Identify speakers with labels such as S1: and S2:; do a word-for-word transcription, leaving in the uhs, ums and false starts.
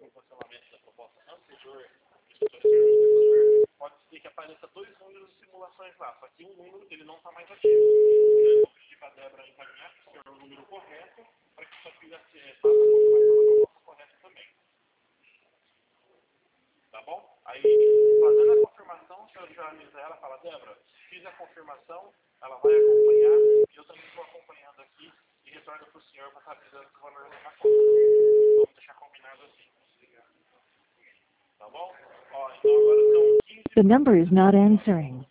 S1: algum cancelamento da proposta anterior, anterior, pode ser que apareça dois números de simulações lá, só que um número ele não está mais ativo. Eu vou pedir para a Débora encaminhar para o senhor o número correto, para que sua filha faça a confirmação da proposta correta também. Tá bom? Aí, fazendo a confirmação, o senhor já avisa ela, fala, Débora, fiz a confirmação, ela vai acompanhar, e eu também estou acompanhando aqui, e retorno para o senhor para estar avisando que o valor na conta. Vamos deixar combinado assim. Tá bom? Ó, então agora são quinze...
S2: The number is not answering.